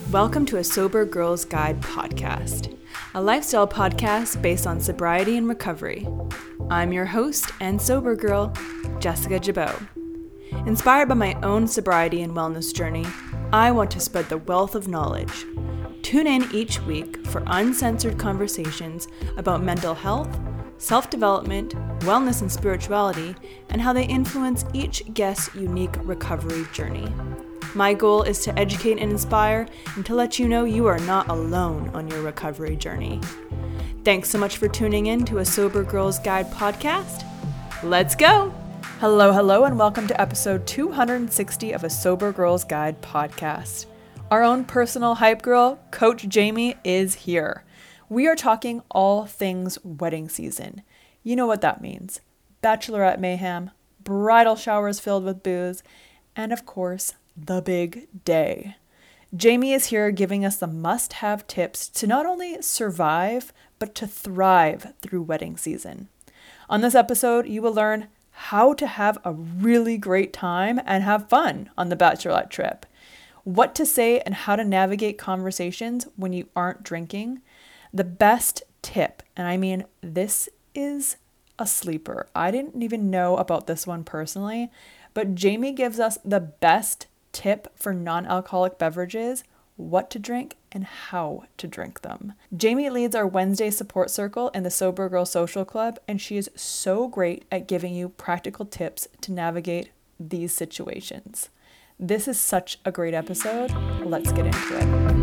Welcome to a Sober Girls Guide podcast, a lifestyle podcast based on sobriety and recovery. I'm your host and sober girl, Jessica Jabot. Inspired by my own sobriety and wellness journey, I want to spread the wealth of knowledge. Tune in each week for uncensored conversations about mental health, self-development, wellness and spirituality, and how they influence each guest's unique recovery journey. My goal is to educate and inspire and to let you know you are not alone on your recovery journey. Thanks so much for tuning in to a Sober Girls Guide podcast. Let's go! Hello, and welcome to episode 260 of a Sober Girls Guide podcast. Our own personal hype girl, Coach Jamie, is here. We are talking all things wedding season. You know what that means. Bachelorette mayhem, bridal showers filled with booze, and of course, the big day. Jamie is here giving us the must-have tips to not only survive, but to thrive through wedding season. On this episode, you will learn how to have a really great time and have fun on the bachelorette trip, what to say and how to navigate conversations when you aren't drinking, the best tip, and I mean this is a sleeper. I didn't even know about this one personally, but Jamie gives us the best tip for non-alcoholic beverages, what to drink, and how to drink them. Jamie leads our Wednesday support circle in the Sober Girl Social Club, and she is so great at giving you practical tips to navigate these situations. This is such a great episode. Let's get into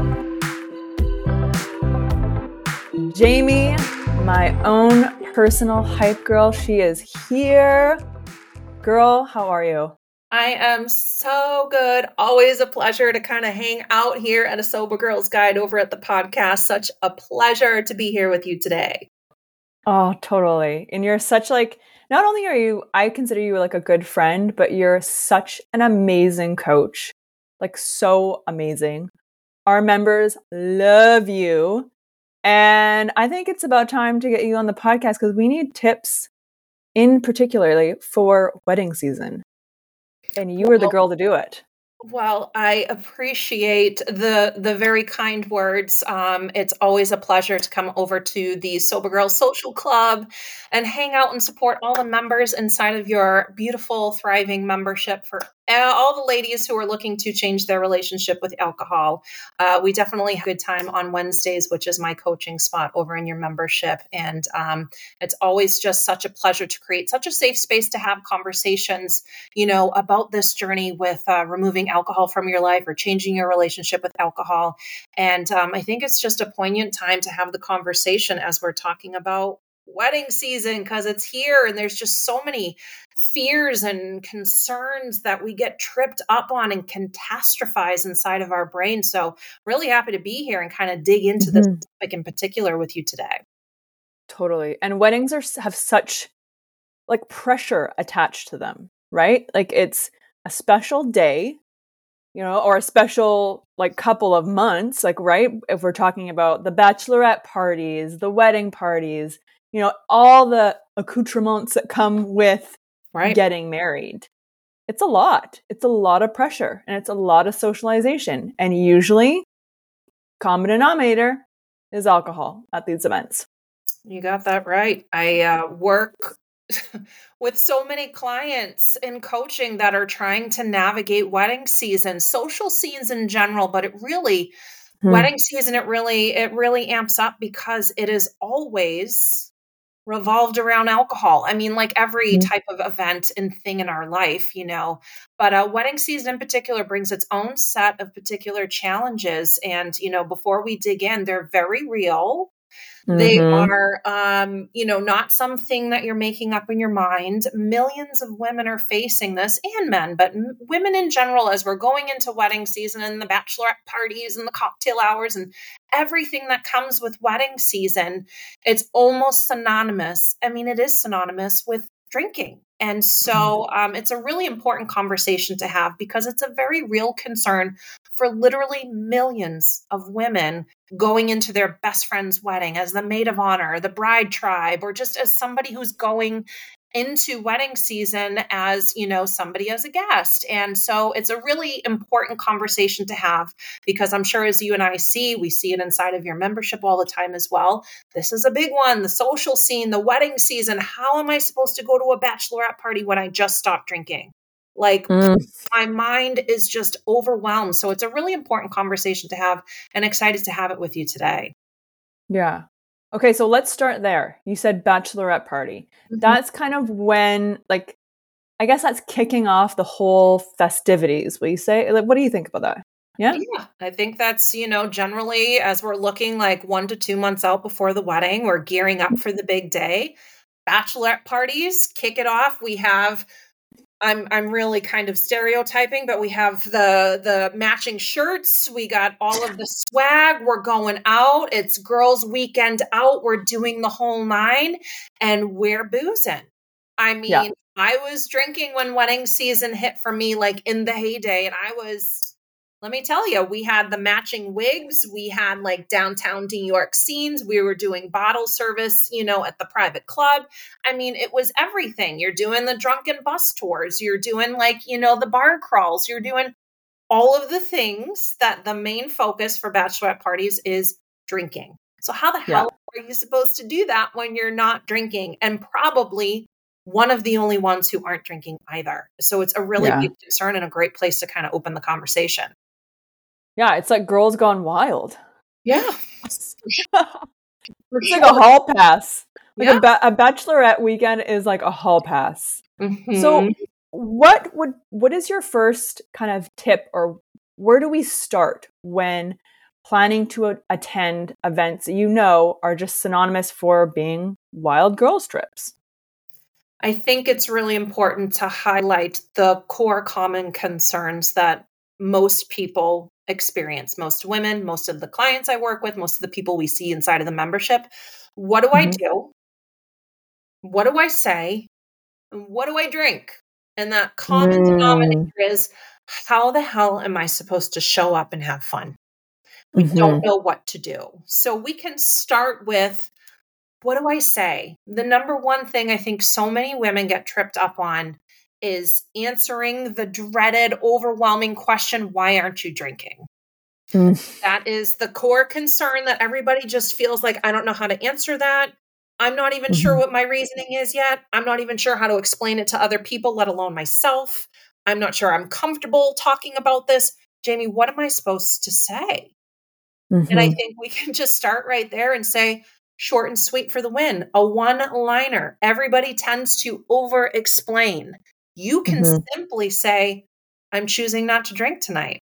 it. Jamie, my own personal hype girl, she is here. Girl, how are you? I am so good. Always a pleasure to kind of hang out here at a Sober Girls Guide over at the podcast. Such a pleasure to be here with you today. Oh, totally. And you're such not only are you, I consider you like a good friend, but you're such an amazing coach. Like so amazing. Our members love you. And I think it's about time to get you on the podcast because we need tips in particularly for wedding season. And you were the girl to do it. Well, I appreciate the very kind words. It's always a pleasure to come over to the Sober Girl Social Club and hang out and support all the members inside of your beautiful, thriving membership for all the ladies who are looking to change their relationship with alcohol. We definitely have a good time on Wednesdays, which is my coaching spot over in your membership. And it's always just such a pleasure to create such a safe space to have conversations, about this journey with removing alcohol from your life or changing your relationship with alcohol. And I think it's just a poignant time to have the conversation as we're talking about wedding season because it's here and there's just so many fears and concerns that we get tripped up on and catastrophize inside of our brain. So really happy to be here and kind of dig into this topic in particular with you today. Totally. And weddings have such pressure attached to them, right? Like it's a special day, or a special couple of months, right? If we're talking about the bachelorette parties, the wedding parties, all the accoutrements that come with getting married. It's a lot. It's a lot of pressure and it's a lot of socialization. And usually common denominator is alcohol at these events. You got that right. I work with so many clients in coaching that are trying to navigate wedding season, social scenes in general, but wedding season, it really amps up because it is always revolved around alcohol. I mean, like every type of event and thing in our life, but wedding season in particular brings its own set of particular challenges. And, before we dig in, they're very real. They are, not something that you're making up in your mind. Millions of women are facing this and men, but women in general, as we're going into wedding season and the bachelorette parties and the cocktail hours and everything that comes with wedding season, it's almost synonymous. I mean, it is synonymous with drinking. And so it's a really important conversation to have because it's a very real concern for literally millions of women going into their best friend's wedding as the maid of honor, the bride tribe, or just as somebody who's going into wedding season as, somebody as a guest. And so it's a really important conversation to have, because I'm sure as you and I we see it inside of your membership all the time as well. This is a big one, the social scene, the wedding season. How am I supposed to go to a bachelorette party when I just stopped drinking? Like my mind is just overwhelmed. So it's a really important conversation to have, and excited to have it with you today. Yeah. Okay, so let's start there. You said bachelorette party. Mhm. That's kind of when, like, I guess that's kicking off the whole festivities. Will you say? Like, what do you think about that? Yeah. Yeah, I think that's, generally as we're looking like 1 to 2 months out before the wedding, we're gearing up for the big day. Bachelorette parties kick it off. We have I'm really kind of stereotyping, but we have the matching shirts. We got all of the swag. We're going out. It's girls' weekend out. We're doing the whole nine, and we're boozing. I mean, Yeah. I was drinking when wedding season hit for me, like in the heyday, and let me tell you, we had the matching wigs. We had like downtown New York scenes. We were doing bottle service, at the private club. I mean, it was everything. You're doing the drunken bus tours. You're doing like, the bar crawls. You're doing all of the things that the main focus for bachelorette parties is drinking. So how the hell are you supposed to do that when you're not drinking? And probably one of the only ones who aren't drinking either. So it's a really big concern and a great place to kind of open the conversation. Yeah, it's like Girls Gone Wild. Yeah. It's like a hall pass. Like a bachelorette weekend is like a hall pass. Mm-hmm. So what is your first kind of tip, or where do we start when planning to attend events that are just synonymous for being wild girls trips? I think it's really important to highlight the core common concerns that most people experience, most women, most of the clients I work with, most of the people we see inside of the membership. What do I do? What do I say? And what do I drink? And that common denominator is, how the hell am I supposed to show up and have fun? We don't know what to do. So we can start with, what do I say? The number one thing I think so many women get tripped up on is answering the dreaded, overwhelming question, why aren't you drinking? That is the core concern that everybody just feels like, I don't know how to answer that. I'm not even sure what my reasoning is yet. I'm not even sure how to explain it to other people, let alone myself. I'm not sure I'm comfortable talking about this. Jamie, what am I supposed to say? And I think we can just start right there and say, short and sweet for the win, a one-liner. Everybody tends to over-explain. You can simply say, I'm choosing not to drink tonight.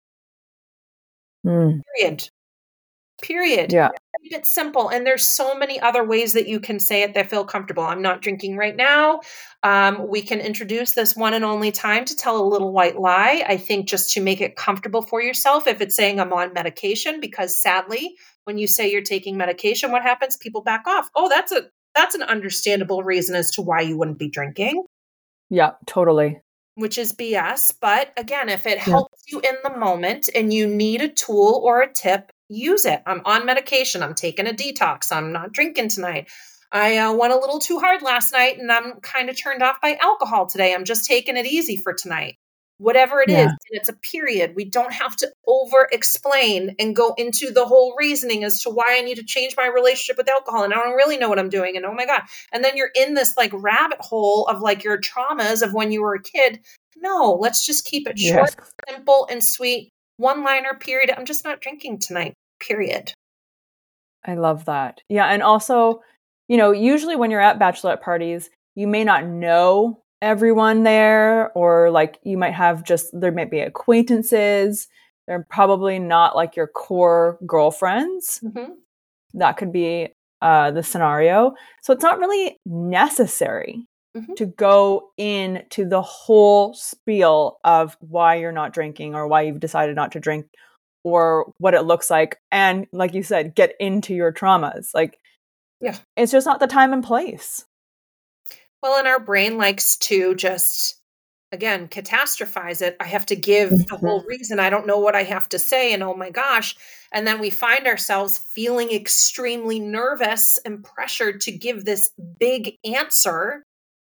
Period. Yeah. Keep it simple. And there's so many other ways that you can say it that feel comfortable. I'm not drinking right now. We can introduce this one and only time to tell a little white lie. I think just to make it comfortable for yourself. If it's saying I'm on medication, because sadly, when you say you're taking medication, what happens? People back off. Oh, that's an understandable reason as to why you wouldn't be drinking. Yeah, totally. Which is BS. But again, if it helps you in the moment and you need a tool or a tip, use it. I'm on medication. I'm taking a detox. I'm not drinking tonight. I went a little too hard last night and I'm kind of turned off by alcohol today. I'm just taking it easy for tonight. Whatever it is, and it's a period. We don't have to over explain and go into the whole reasoning as to why I need to change my relationship with alcohol. And I don't really know what I'm doing. And oh my God. And then you're in this like rabbit hole of like your traumas of when you were a kid. No, let's just keep it short, simple, and sweet. One-liner, period. I'm just not drinking tonight, period. I love that. Yeah. And also, usually when you're at bachelorette parties, you may not know everyone there, or like you might have there might be acquaintances. They're probably not like your core girlfriends. That could be the scenario. So it's not really necessary to go into the whole spiel of why you're not drinking or why you've decided not to drink or what it looks like. And like you said, get into your traumas. Like, it's just not the time and place. Well, and our brain likes to just, again, catastrophize it. I have to give the whole reason. I don't know what I have to say. And oh my gosh. And then we find ourselves feeling extremely nervous and pressured to give this big answer.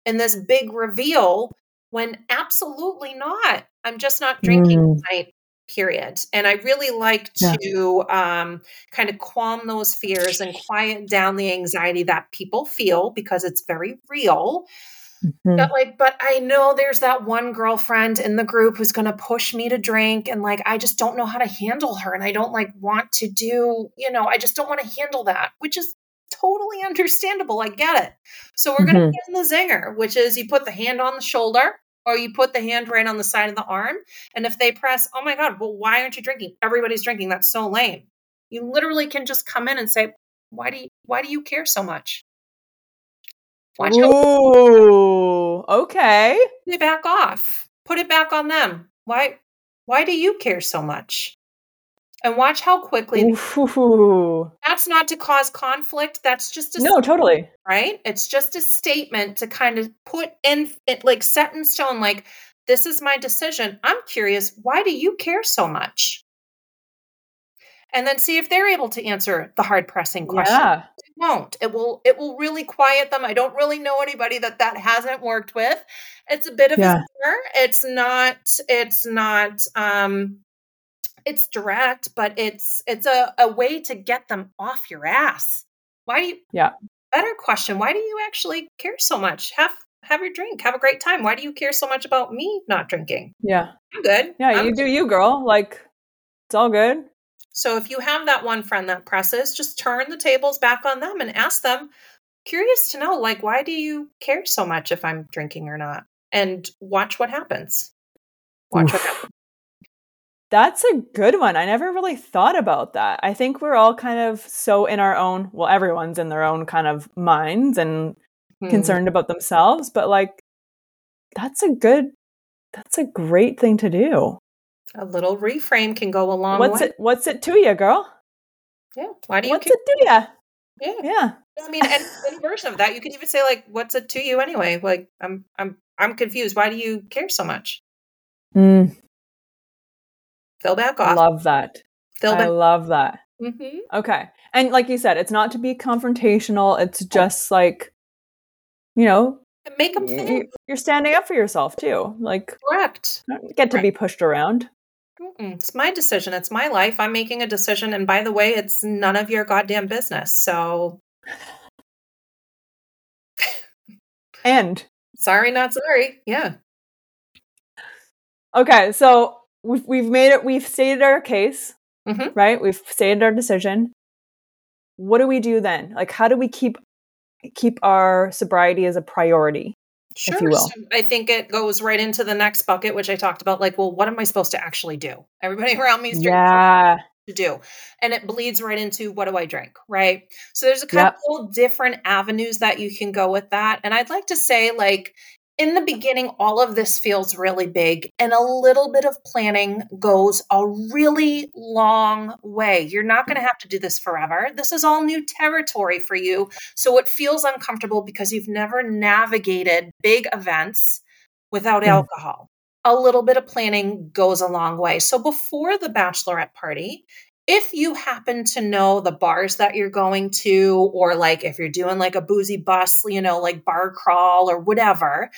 in this big reveal when absolutely not. I'm just not drinking tonight, period. And I really like to kind of calm those fears and quiet down the anxiety that people feel because it's very real. But I know there's that one girlfriend in the group who's going to push me to drink. And like, I just don't know how to handle her. And I don't like want to do, I just don't want to handle that, which is totally understandable. I get it. So we're going to get in the zinger, which is you put the hand on the shoulder or you put the hand right on the side of the arm. And if they press, oh my God, well, why aren't you drinking? Everybody's drinking. That's so lame. You literally can just come in and say, why do you care so much? Watch Ooh, okay. Put it back off. Put it back on them. Why do you care so much? And watch how quickly. That's not to cause conflict. That's just no, totally. Right? It's just a statement to kind of put in it, like set in stone, like, this is my decision. I'm curious, why do you care so much? And then see if they're able to answer the hard pressing question. Yeah. It won't. It will really quiet them. I don't really know anybody that hasn't worked with. It's a bit of a stir. It's direct, but it's a way to get them off your ass. Why do you? Yeah. Better question. Why do you actually care so much? Have your drink. Have a great time. Why do you care so much about me not drinking? Yeah. I'm good. Yeah, you do you, girl. Like, it's all good. So if you have that one friend that presses, just turn the tables back on them and ask them, curious to know, like, why do you care so much if I'm drinking or not? And watch what happens. Watch what happens. That's a good one. I never really thought about that. I think we're all kind of so in our own, well, everyone's in their own kind of minds and concerned about themselves, but like, that's a great thing to do. A little reframe can go a long way. What's it to you, girl? Yeah. Why do you What's it to you? Yeah. Yeah. I mean, and any version of that, you could even say like, what's it to you anyway? Like, I'm confused. Why do you care so much? Fill back off. Love that. I love that. Mm-hmm. Okay. And like you said, it's not to be confrontational. It's just like, make them think. You're standing up for yourself too. Like, correct. You don't get to be pushed around. It's my decision. It's my life. I'm making a decision. And by the way, it's none of your goddamn business. So. And. Sorry, not sorry. Yeah. Okay. So we've made it. We've stated our case, right? We've stated our decision. What do we do then? Like, how do we keep our sobriety as a priority? Sure. If you will. So I think it goes right into the next bucket, which I talked about. Like, well, what am I supposed to actually do? Everybody around me is drinking. To do. And it bleeds right into what do I drink, right? So there's a couple different avenues that you can go with that. And I'd like to say, like, in the beginning, all of this feels really big, and a little bit of planning goes a really long way. You're not going to have to do this forever. This is all new territory for you. So it feels uncomfortable because you've never navigated big events without alcohol. A little bit of planning goes a long way. So before the bachelorette party, if you happen to know the bars that you're going to, or like if you're doing like a boozy bus, like bar crawl or whatever,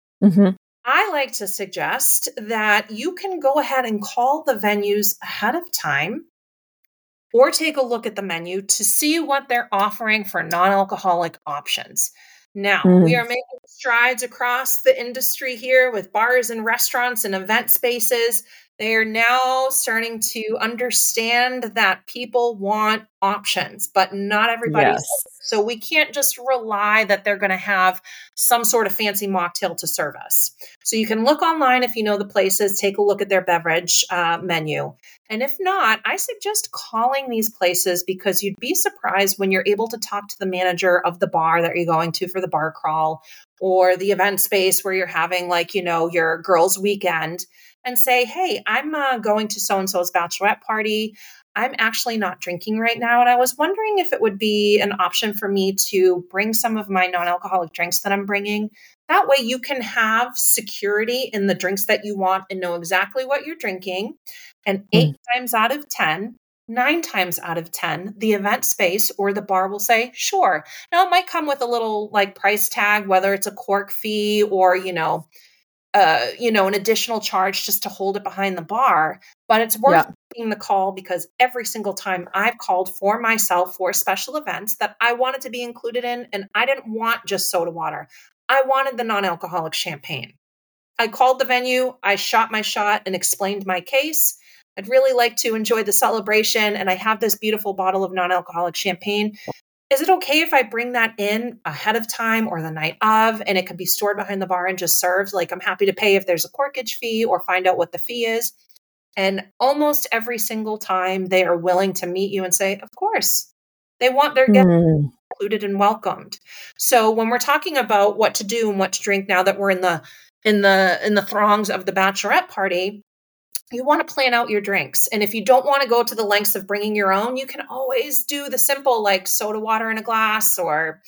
I like to suggest that you can go ahead and call the venues ahead of time or take a look at the menu to see what they're offering for non-alcoholic options. Now, we are making strides across the industry here with bars and restaurants and event spaces. They are now starting to understand that people want options, but not everybody. So we can't just rely that they're going to have some sort of fancy mocktail to serve us. So you can look online if you know the places, take a look at their beverage menu. And if not, I suggest calling these places because you'd be surprised when you're able to talk to the manager of the bar that you're going to for the bar crawl or the event space where you're having like, your girls' weekend and say, hey, I'm going to so-and-so's bachelorette party. I'm actually not drinking right now. And I was wondering if it would be an option for me to bring some of my non-alcoholic drinks that I'm bringing. That way you can have security in the drinks that you want and know exactly what you're drinking. And 8 times out of 10, 9 times out of 10, the event space or the bar will say, sure. Now, it might come with a little like price tag, whether it's a cork fee or, an additional charge just to hold it behind the bar, but it's worth making the call because every single time I've called for myself for special events that I wanted to be included in, and I didn't want just soda water. I wanted the non-alcoholic champagne. I called the venue, I shot my shot and explained my case. I'd really like to enjoy the celebration, and I have this beautiful bottle of non-alcoholic champagne. Is it okay if I bring that in ahead of time or the night of, and it could be stored behind the bar and just served? Like, I'm happy to pay if there's a corkage fee or find out what the fee is. And almost every single time they are willing to meet you and say, of course, they want their guests included and welcomed. So when we're talking about what to do and what to drink now that we're in the throngs of the bachelorette party, you want to plan out your drinks. And if you don't want to go to the lengths of bringing your own, you can always do the simple like soda water in a glass or,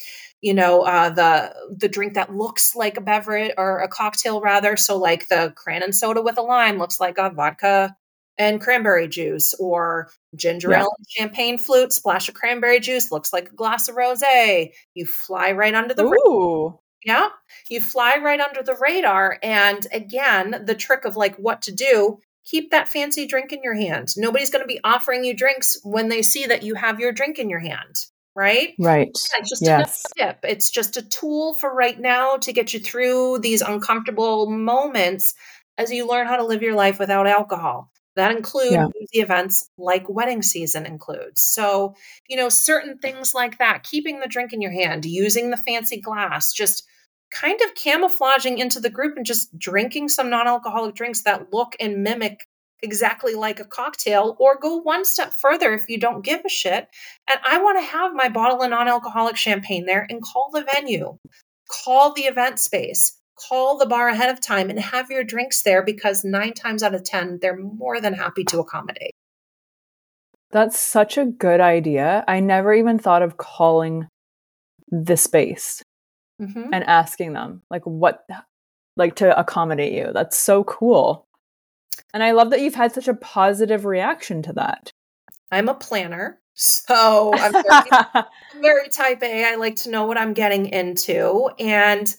the drink that looks like a beverage or a cocktail rather. So like the cran and soda with a lime looks like a vodka and cranberry juice, or ginger ale and champagne flute, splash of cranberry juice, looks like a glass of rosé. You fly right under the radar. Yeah, you fly right under the radar. And again, the trick of like what to do, keep that fancy drink in your hand. Nobody's going to be offering you drinks when they see that you have your drink in your hand, right? Right. Yeah, it's just another tip. It's just a tool for right now to get you through these uncomfortable moments as you learn how to live your life without alcohol. That includes boozy events like wedding season includes. So, certain things like that, keeping the drink in your hand, using the fancy glass, just kind of camouflaging into the group and just drinking some non-alcoholic drinks that look and mimic exactly like a cocktail, or go one step further if you don't give a shit. And I want to have my bottle of non-alcoholic champagne there and call the venue, call the event space, call the bar ahead of time and have your drinks there because 9 times out of 10, they're more than happy to accommodate. That's such a good idea. I never even thought of calling the space and asking them to accommodate you. That's so cool. And I love that you've had such a positive reaction to that. I'm a planner, so I'm very type A. I like to know what I'm getting into. And,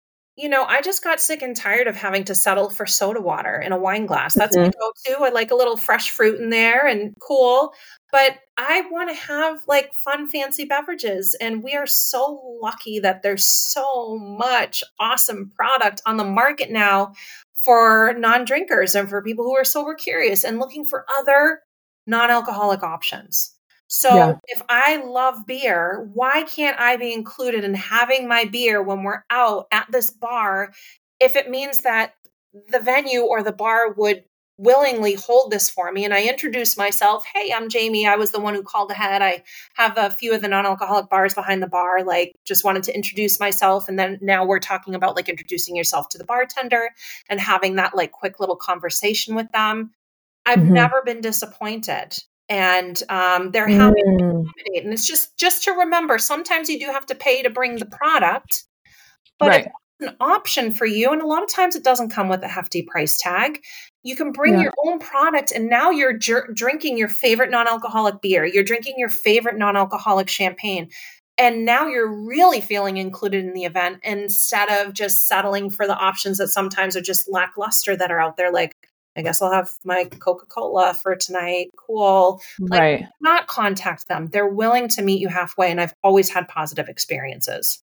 I just got sick and tired of having to settle for soda water in a wine glass. That's my go-to. I like a little fresh fruit in there and cool. But I want to have like fun, fancy beverages. And we are so lucky that there's so much awesome product on the market now for non-drinkers and for people who are sober curious and looking for other non-alcoholic options. So if I love beer, why can't I be included in having my beer when we're out at this bar if it means that the venue or the bar would willingly hold this for me? And I introduce myself. Hey, I'm Jamie. I was the one who called ahead. I have a few of the non-alcoholic bars behind the bar, like just wanted to introduce myself. And then now we're talking about like introducing yourself to the bartender and having that like quick little conversation with them. I've never been disappointed. And they're happy to accommodate. And it's just to remember, sometimes you do have to pay to bring the product, but if it's an option for you, and a lot of times it doesn't come with a hefty price tag, you can bring your own product, and now you're drinking your favorite non-alcoholic beer. You're drinking your favorite non-alcoholic champagne. And now you're really feeling included in the event instead of just settling for the options that sometimes are just lackluster that are out there. Like, I guess I'll have my Coca-Cola for tonight. Cool. Like, not contact them. They're willing to meet you halfway. And I've always had positive experiences.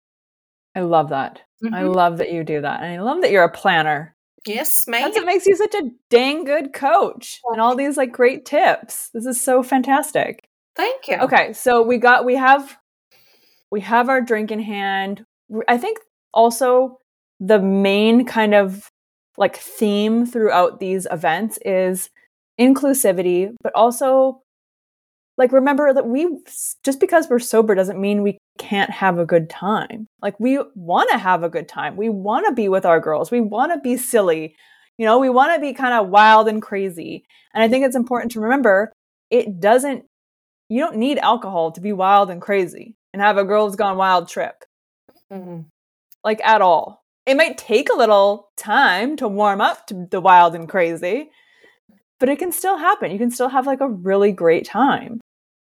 I love that. I love that you do that. And I love that you're a planner. Yes, ma'am. That's what makes you such a dang good coach and all these like great tips. This is so fantastic. Thank you. Okay. So we have our drink in hand. I think also the main kind of like theme throughout these events is inclusivity, but also like remember that just because we're sober doesn't mean we can't have a good time. Like we want to have a good time. We want to be with our girls. We want to be silly. We want to be kind of wild and crazy. And I think it's important to remember you don't need alcohol to be wild and crazy and have a girls gone wild trip. Like at all. It might take a little time to warm up to the wild and crazy, but it can still happen. You can still have like a really great time.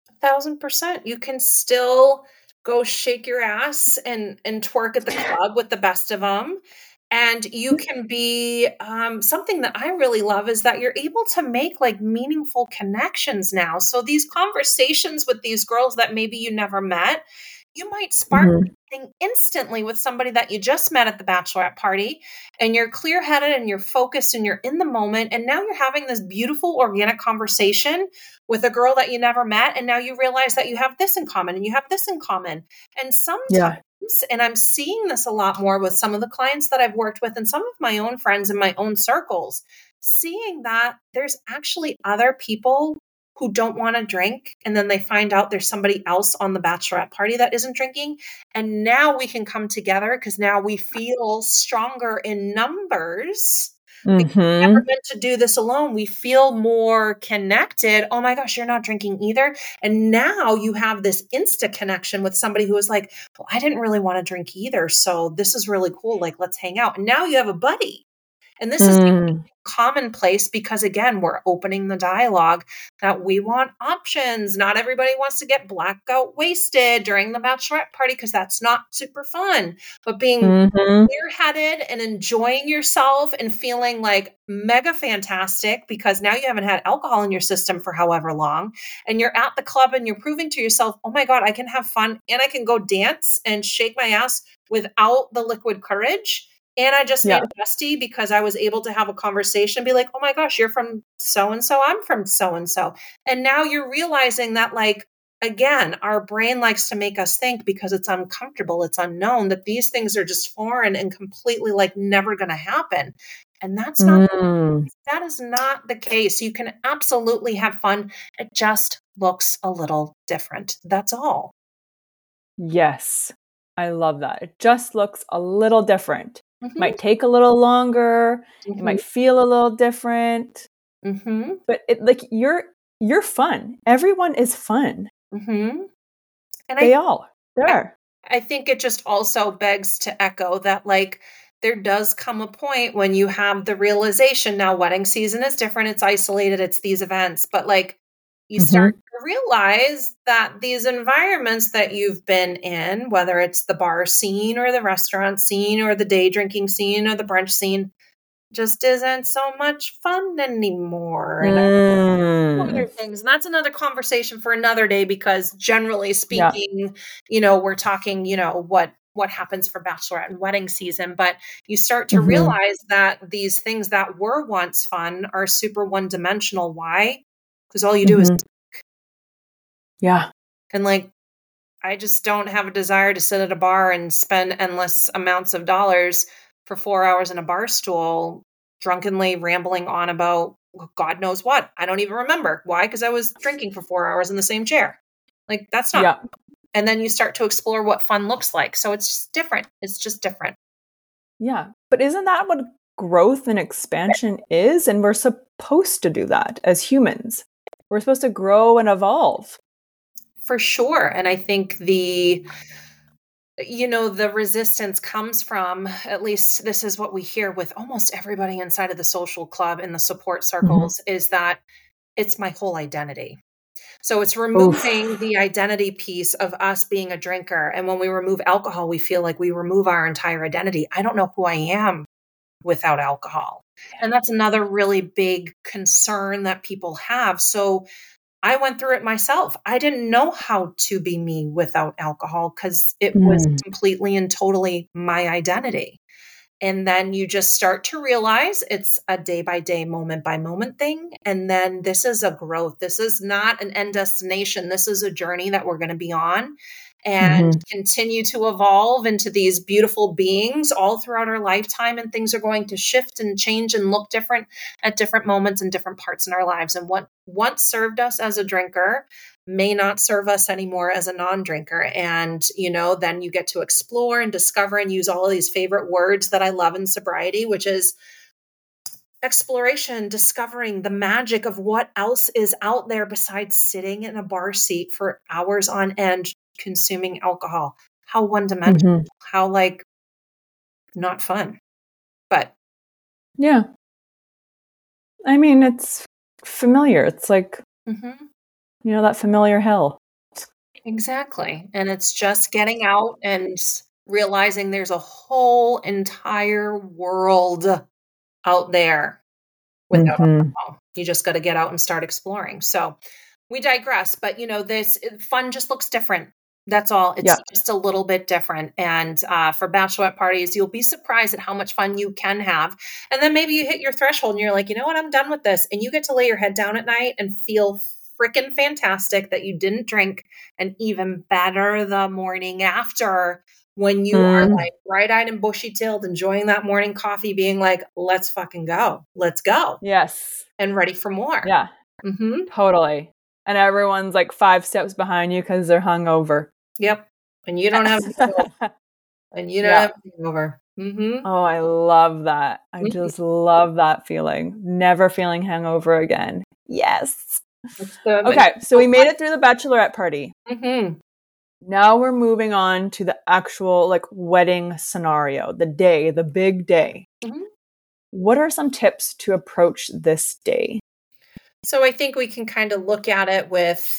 1,000%. You can still go shake your ass and twerk at the club with the best of them. And you can be something that I really love is that you're able to make like meaningful connections now. So these conversations with these girls that maybe you never met, you might spark something instantly with somebody that you just met at the bachelorette party, and you're clear headed and you're focused and you're in the moment. And now you're having this beautiful organic conversation with a girl that you never met. And now you realize that you have this in common and you have this in common. And sometimes, and I'm seeing this a lot more with some of the clients that I've worked with and some of my own friends in my own circles, seeing that there's actually other people who don't want to drink. And then they find out there's somebody else on the bachelorette party that isn't drinking. And now we can come together because now we feel stronger in numbers. We're never meant to do this alone. We feel more connected. Oh my gosh, you're not drinking either. And now you have this insta connection with somebody who is like, well, I didn't really want to drink either. So this is really cool. Like, let's hang out. And now you have a buddy. And this is commonplace because, again, we're opening the dialogue that we want options. Not everybody wants to get blackout wasted during the bachelorette party because that's not super fun. But being clear-headed and enjoying yourself and feeling like mega fantastic because now you haven't had alcohol in your system for however long. And you're at the club and you're proving to yourself, oh my God, I can have fun and I can go dance and shake my ass without the liquid courage. And I just made a bestie because I was able to have a conversation, be like, oh my gosh, you're from so-and-so, I'm from so-and-so. And now you're realizing that, like, again, our brain likes to make us think because it's uncomfortable, it's unknown, that these things are just foreign and completely like never going to happen. And that's not, that is not the case. You can absolutely have fun. It just looks a little different. That's all. Yes. I love that. It just looks a little different. Might take a little longer. It might feel a little different. But it, like, you're fun. Everyone is fun. And They're. I think it just also begs to echo that, like, there does come a point when you have the realization now wedding season is different. It's isolated. It's these events, but like you start to realize that these environments that you've been in, whether it's the bar scene or the restaurant scene or the day drinking scene or the brunch scene, just isn't so much fun anymore. And other things. And that's another conversation for another day, because generally speaking, we're talking, what happens for bachelorette and wedding season, but you start to realize that these things that were once fun are super one-dimensional. Why? Because all you do is and like, I just don't have a desire to sit at a bar and spend endless amounts of dollars for 4 hours in a bar stool, drunkenly rambling on about God knows what. I don't even remember. Why? Because I was drinking for 4 hours in the same chair. Like, that's not. And then you start to explore what fun looks like. So it's just different. It's just different. Yeah. But isn't that what growth and expansion is? And we're supposed to do that as humans. We're supposed to grow and evolve. For sure. And I think the resistance comes from, at least this is what we hear with almost everybody inside of the social club and the support circles, is that it's my whole identity. So it's removing the identity piece of us being a drinker. And when we remove alcohol, we feel like we remove our entire identity. I don't know who I am without alcohol. And that's another really big concern that people have. So I went through it myself. I didn't know how to be me without alcohol because it was completely and totally my identity. And then you just start to realize it's a day by day, moment by moment thing. And then this is a growth. This is not an end destination. This is a journey that we're going to be on and continue to evolve into these beautiful beings all throughout our lifetime. And things are going to shift and change and look different at different moments and different parts in our lives. And what once served us as a drinker may not serve us anymore as a non-drinker. And, then you get to explore and discover and use all of these favorite words that I love in sobriety, which is exploration, discovering the magic of what else is out there besides sitting in a bar seat for hours on end, consuming alcohol. How one-dimensional, how like not fun, but yeah. I mean, it's familiar. It's like, Mm-hmm. that familiar hill. Exactly. And it's just getting out and realizing there's a whole entire world out there without Mm-hmm. alcohol. You just got to get out and start exploring. So we digress, but this fun just looks different. That's all. It's Yeah. just a little bit different. And for bachelorette parties, you'll be surprised at how much fun you can have. And then maybe you hit your threshold and you're like, you know what, I'm done with this. And you get to lay your head down at night and feel freaking fantastic that you didn't drink, and even better the morning after, when you are like bright-eyed and bushy-tailed, enjoying that morning coffee, being like, let's fucking go. Let's go. Yes. And ready for more. Yeah. Mm-hmm. Totally. And everyone's like 5 steps behind you because they're hungover. Yep. And you don't have hangover. Mm-hmm. Oh, I love that. I just love that feeling. Never feeling hangover again. Yes. Okay, so we made it through the bachelorette party. Mm-hmm. Now we're moving on to the actual like wedding scenario, the big day. Mm-hmm. What are some tips to approach this day? So I think we can kind of look at it with,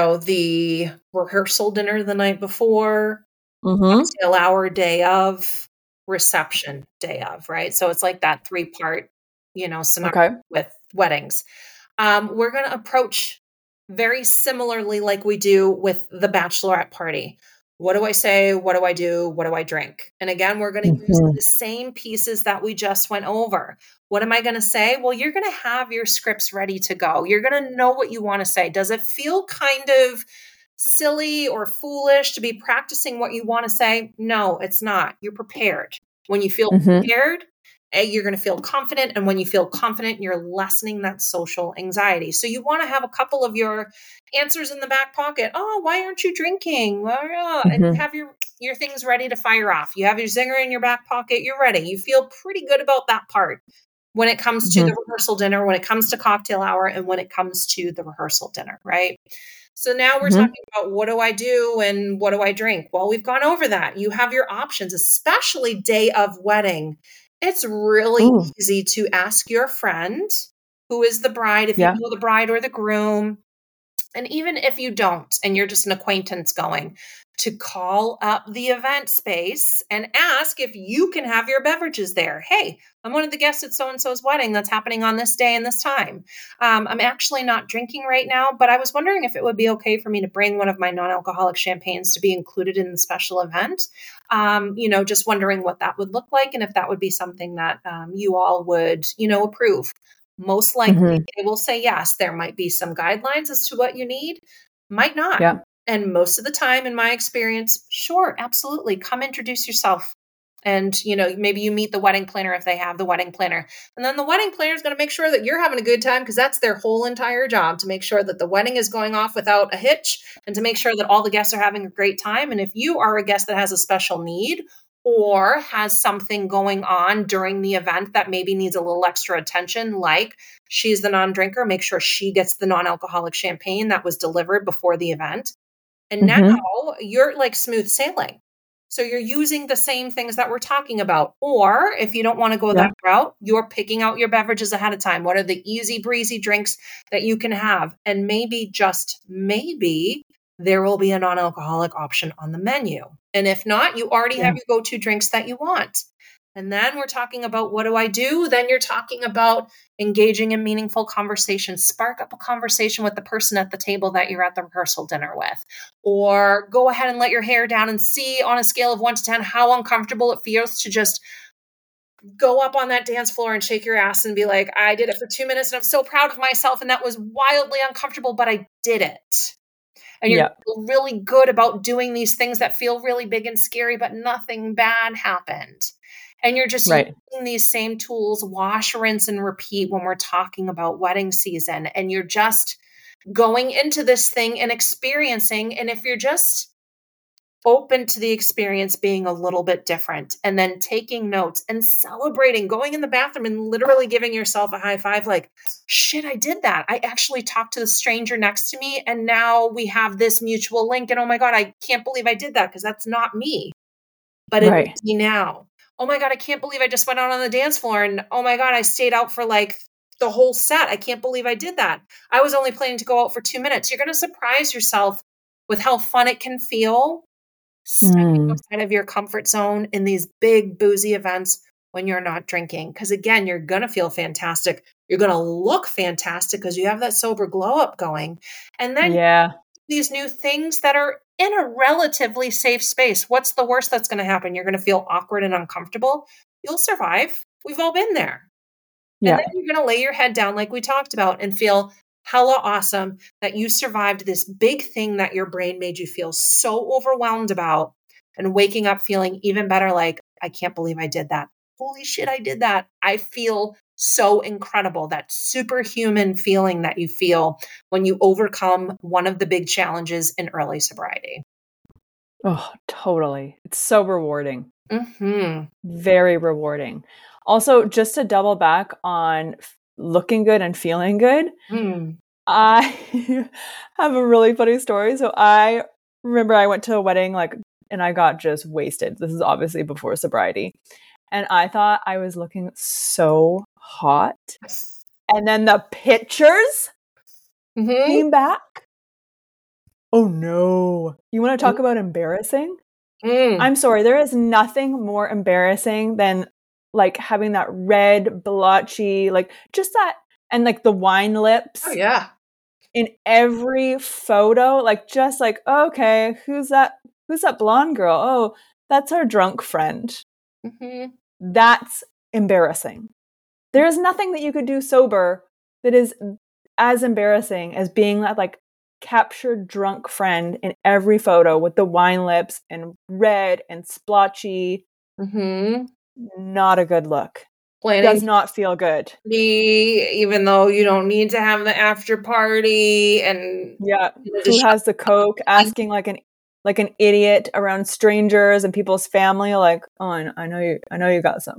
the rehearsal dinner the night before, cocktail hour day of, reception day of, right? So it's like that 3-part, scenario with weddings. We're going to approach very similarly like we do with the bachelorette party. What do I say? What do I do? What do I drink? And again, we're going to use the same pieces that we just went over. What am I going to say? Well, you're going to have your scripts ready to go. You're going to know what you want to say. Does it feel kind of silly or foolish to be practicing what you want to say? No, it's not. You're prepared. When you feel prepared, you're going to feel confident. And when you feel confident, you're lessening that social anxiety. So you want to have a couple of your answers in the back pocket. Oh, why aren't you drinking? Well, and you have your things ready to fire off. You have your zinger in your back pocket. You're ready. You feel pretty good about that part when it comes to the rehearsal dinner, when it comes to cocktail hour, and when it comes to the rehearsal dinner, right? So now we're talking about, what do I do and what do I drink? Well, we've gone over that. You have your options, especially day of wedding. It's really easy to ask your friend who is the bride, if you know the bride or the groom. And even if you don't, and you're just an acquaintance going, to call up the event space and ask if you can have your beverages there. Hey, I'm one of the guests at so-and-so's wedding that's happening on this day and this time. I'm actually not drinking right now, but I was wondering if it would be okay for me to bring one of my non-alcoholic champagnes to be included in the special event. Just wondering what that would look like and if that would be something that you all would, approve. Most likely they will say yes. There might be some guidelines as to what you need, might not. Yeah. And most of the time, in my experience, sure, absolutely. Come introduce yourself. And, maybe you meet the wedding planner if they have the wedding planner. And then the wedding planner is going to make sure that you're having a good time, because that's their whole entire job, to make sure that the wedding is going off without a hitch and to make sure that all the guests are having a great time. And if you are a guest that has a special need or has something going on during the event that maybe needs a little extra attention, like she's the non-drinker, make sure she gets the non-alcoholic champagne that was delivered before the event. And now you're like smooth sailing. So you're using the same things that we're talking about. Or if you don't want to go that route, you're picking out your beverages ahead of time. What are the easy breezy drinks that you can have? And maybe, just maybe, there will be a non-alcoholic option on the menu. And if not, you already have your go-to drinks that you want. And then we're talking about, what do I do? Then you're talking about engaging in meaningful conversation. Spark up a conversation with the person at the table that you're at the rehearsal dinner with. Or go ahead and let your hair down and see, on a scale of 1 to 10, how uncomfortable it feels to just go up on that dance floor and shake your ass and be like, I did it for 2 minutes and I'm so proud of myself. And that was wildly uncomfortable, but I did it. And you're really good about doing these things that feel really big and scary, but nothing bad happened. And you're just using these same tools, wash, rinse, and repeat, when we're talking about wedding season. And you're just going into this thing and experiencing. And if you're just open to the experience being a little bit different, and then taking notes and celebrating, going in the bathroom and literally giving yourself a high five, like, shit, I did that. I actually talked to the stranger next to me, and now we have this mutual link. And oh my God, I can't believe I did that, because that's not me, but it is me now. Oh my God, I can't believe I just went out on the dance floor, and oh my God, I stayed out for like the whole set. I can't believe I did that. I was only planning to go out for 2 minutes. You're going to surprise yourself with how fun it can feel stepping outside of your comfort zone in these big boozy events when you're not drinking. Because again, you're going to feel fantastic. You're going to look fantastic because you have that sober glow up going. And then Yeah. these new things that are in a relatively safe space. What's the worst that's going to happen? You're going to feel awkward and uncomfortable. You'll survive. We've all been there. And Yeah. then you're going to lay your head down like we talked about and feel hella awesome that you survived this big thing that your brain made you feel so overwhelmed about, and waking up feeling even better like, I can't believe I did that. Holy shit, I did that. I feel so incredible. That superhuman feeling that you feel when you overcome one of the big challenges in early sobriety. Oh, totally. It's so rewarding. Mm-hmm. Very rewarding. Also, just to double back on looking good and feeling good, I have a really funny story. So I remember I went to a wedding, and I got just wasted. This is obviously before sobriety. And I thought I was looking so hot. And then the pictures came back. Oh no. You want to talk about embarrassing? I'm sorry. There is nothing more embarrassing than having that red, blotchy, just that, and the wine lips. Oh, yeah. In every photo, okay, who's that blonde girl? Oh, that's our drunk friend. Mm-hmm. That's embarrassing. There is nothing that you could do sober that is as embarrassing as being that captured drunk friend in every photo with the wine lips and red and splotchy. Mm-hmm. Not a good look. Planning Does not feel good. Even though you don't need to have the after party, and yeah, who has the coke, asking like an idiot around strangers and people's family, oh, I know you got some,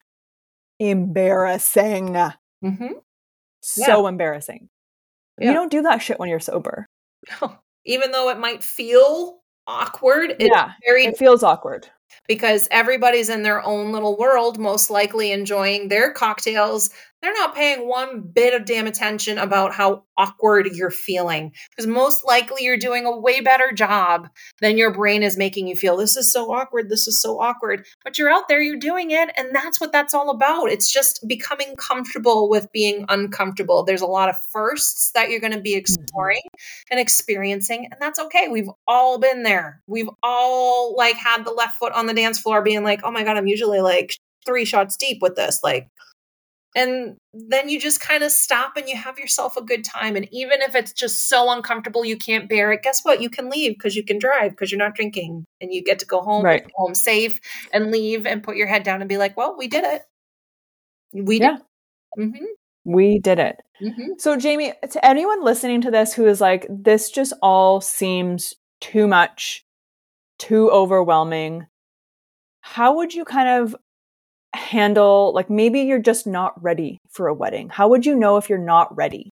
embarrassing. Mm-hmm. So embarrassing. Yeah. You don't do that shit when you're sober. Even though it might feel awkward, it feels awkward. Because everybody's in their own little world, most likely enjoying their cocktails. They're not paying one bit of damn attention about how awkward you're feeling, because most likely you're doing a way better job than your brain is making you feel. This is so awkward. This is so awkward. But you're out there, you're doing it. And that's what that's all about. It's just becoming comfortable with being uncomfortable. There's a lot of firsts that you're going to be exploring and experiencing. And that's okay. We've all been there. We've all had the left foot on the dance floor being like, oh my God, I'm usually 3 shots deep with this. And then you just kind of stop and you have yourself a good time. And even if it's just so uncomfortable, you can't bear it, guess what? You can leave because you can drive because you're not drinking, and you get to go home, right. Go home safe and leave and put your head down and be like, well, we did it. We did. Mm-hmm. We did it. Mm-hmm. So Jamie, to anyone listening to this who is this just all seems too much, too overwhelming, how would you kind of handle, maybe you're just not ready for a wedding? How would you know if you're not ready?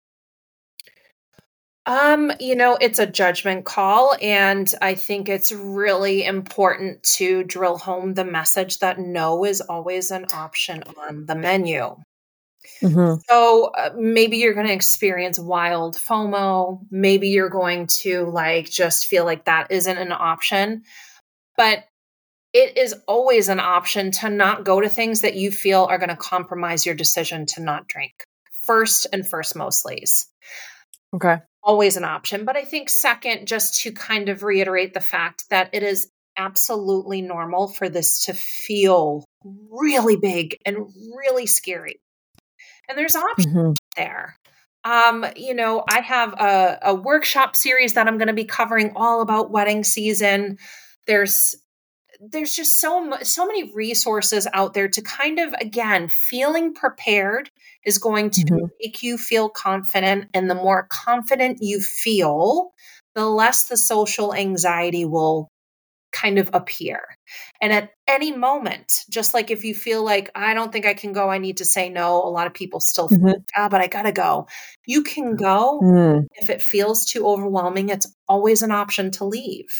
It's a judgment call, and I think it's really important to drill home the message that no is always an option on the menu. Mm-hmm. So maybe you're going to experience wild FOMO. Maybe you're going to just feel like that isn't an option, but it is always an option to not go to things that you feel are going to compromise your decision to not drink. First and mostlies. Okay. Always an option. But I think second, just to kind of reiterate the fact that it is absolutely normal for this to feel really big and really scary. And there's options there. I have a workshop series that I'm going to be covering all about wedding season. There's just so many resources out there to kind of, again, feeling prepared is going to make you feel confident. And the more confident you feel, the less the social anxiety will kind of appear. And at any moment, just like if you feel like, I don't think I can go, I need to say no. A lot of people still think, but I got to go. You can go. If it feels too overwhelming, it's always an option to leave.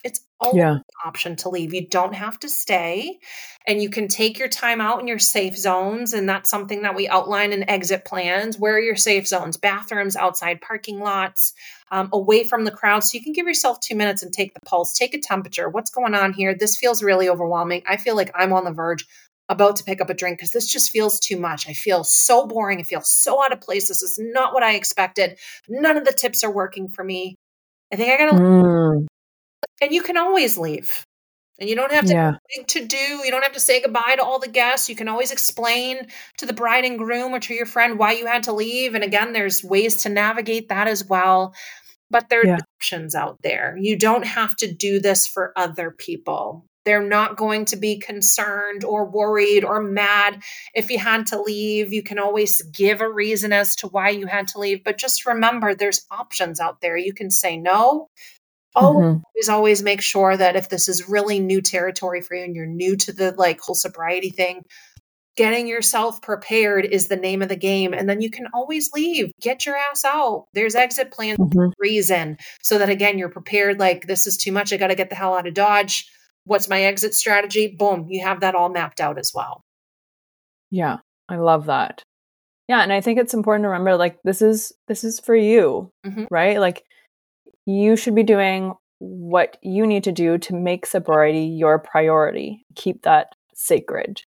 it's always Yeah. an option to leave. You don't have to stay, and you can take your time out in your safe zones. And that's something that we outline in exit plans. Where are your safe zones? Bathrooms, outside parking lots, away from the crowd. So you can give yourself 2 minutes and take the pulse, take a temperature. What's going on here? This feels really overwhelming. I feel like I'm on the verge about to pick up a drink because this just feels too much. I feel so boring. I feel so out of place. This is not what I expected. None of the tips are working for me. I think I got to, and you can always leave. And you don't have to have a big to do. You don't have to say goodbye to all the guests. You can always explain to the bride and groom or to your friend why you had to leave. And again, there's ways to navigate that as well. But there's options out there. You don't have to do this for other people. They're not going to be concerned or worried or mad if you had to leave. You can always give a reason as to why you had to leave. But just remember, there's options out there. You can say no. Always make sure that if this is really new territory for you and you're new to the whole sobriety thing, getting yourself prepared is the name of the game. And then you can always leave, get your ass out. There's exit plans for a reason, so that again, you're prepared. Like, this is too much. I got to get the hell out of Dodge. What's my exit strategy? Boom. You have that all mapped out as well. Yeah. I love that. Yeah. And I think it's important to remember, like, this is for you, right? Like, you should be doing what you need to do to make sobriety your priority. Keep that sacred.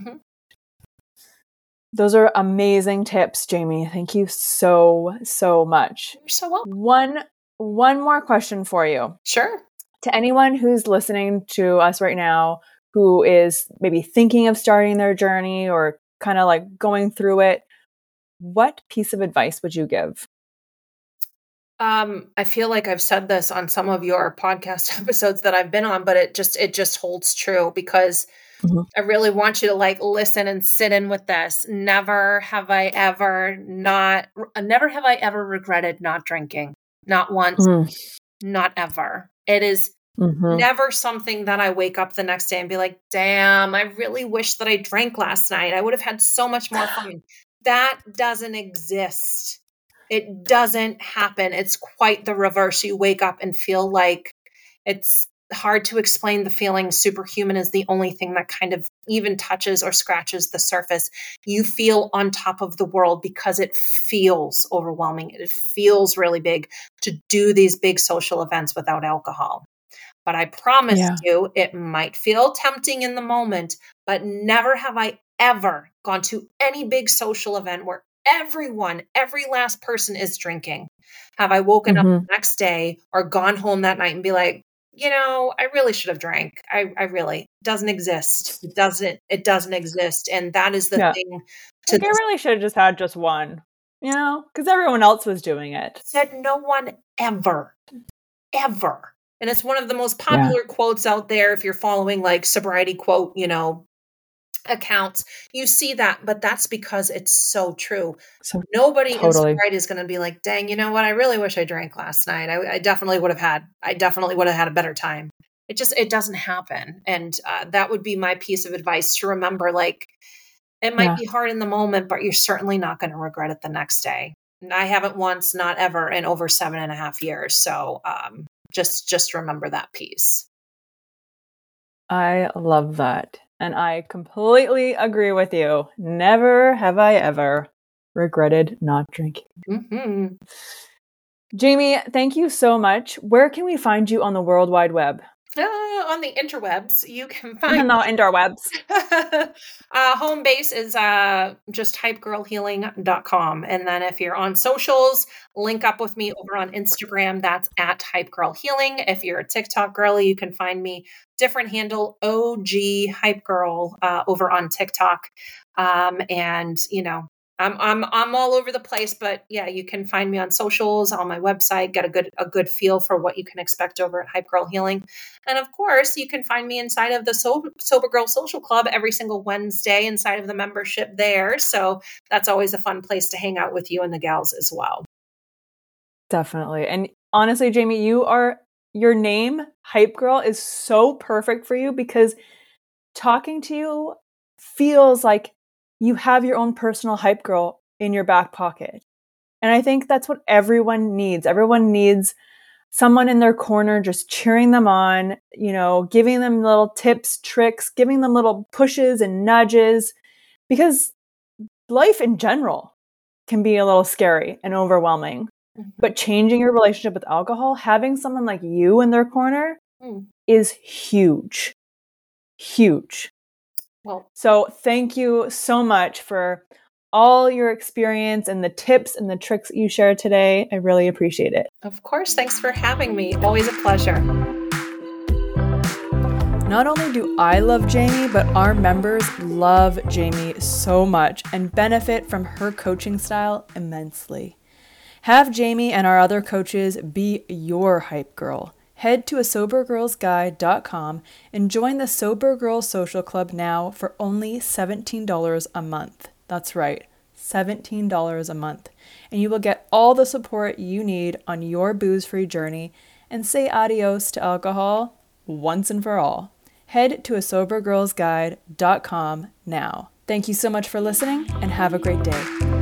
Those are amazing tips, Jamie. Thank you so much. You're so welcome. One more question for you. Sure. To anyone who's listening to us right now, who is maybe thinking of starting their journey or kind of like going through it, what piece of advice would you give? I feel like I've said this on some of your podcast episodes that I've been on, but it just holds true, because I really want you to listen and sit in with this. Never have I ever regretted not drinking. Not once, not ever. It is never something that I wake up the next day and be like, damn, I really wish that I drank last night. I would have had so much more fun. That doesn't exist. It doesn't happen. It's quite the reverse. You wake up and feel like it's hard to explain the feeling. Superhuman is the only thing that kind of even touches or scratches the surface. You feel on top of the world because it feels overwhelming. It feels really big to do these big social events without alcohol. But I promise you, it might feel tempting in the moment, but never have I ever gone to any big social event where every last person is drinking. Have I woken up the next day or gone home that night and be like, I really should have drank. I really doesn't exist. It doesn't exist. And that is the thing. I really should have just had just one, because everyone else was doing it. Said no one ever. And it's one of the most popular quotes out there. If you're following sobriety quote, accounts, you see that, but that's because it's so true. So nobody in sobriety is going to be like, dang, you know what? I really wish I drank last night. I definitely would have had a better time. It doesn't happen. And that would be my piece of advice to remember. It might be hard in the moment, but you're certainly not going to regret it the next day. And I haven't once, not ever, in over 7.5 years. So just remember that piece. I love that. And I completely agree with you. Never have I ever regretted not drinking. Jamie, thank you so much. Where can we find you on the World Wide Web? On the interwebs, you can find the interwebs. Home base is just hypegirlhealing.com. And then if you're on socials, link up with me over on Instagram. That's at hypegirlhealing. If you're a TikTok girly, you can find me different handle, OG Hypegirl, over on TikTok. And I'm all over the place, but yeah, you can find me on socials, on my website, get a good feel for what you can expect over at Hype Girl Healing. And of course, you can find me inside of the Sober Girl Social Club every single Wednesday inside of the membership there. So that's always a fun place to hang out with you and the gals as well. Definitely. And honestly, Jamie, your name, Hype Girl, is so perfect for you, because talking to you feels like you have your own personal hype girl in your back pocket. And I think that's what everyone needs. Everyone needs someone in their corner just cheering them on, giving them little tips, tricks, giving them little pushes and nudges, because life in general can be a little scary and overwhelming. Mm-hmm. But changing your relationship with alcohol, having someone like you in their corner is huge. Huge. Well, so thank you so much for all your experience and the tips and the tricks that you shared today. I really appreciate it. Of course. Thanks for having me. Always a pleasure. Not only do I love Jamie, but our members love Jamie so much and benefit from her coaching style immensely. Have Jamie and our other coaches be your hype girl. Head to asobergirlsguide.com and join the Sober Girls Social Club now for only $17 a month. That's right, $17 a month. And you will get all the support you need on your booze-free journey and say adios to alcohol once and for all. Head to asobergirlsguide.com now. Thank you so much for listening and have a great day.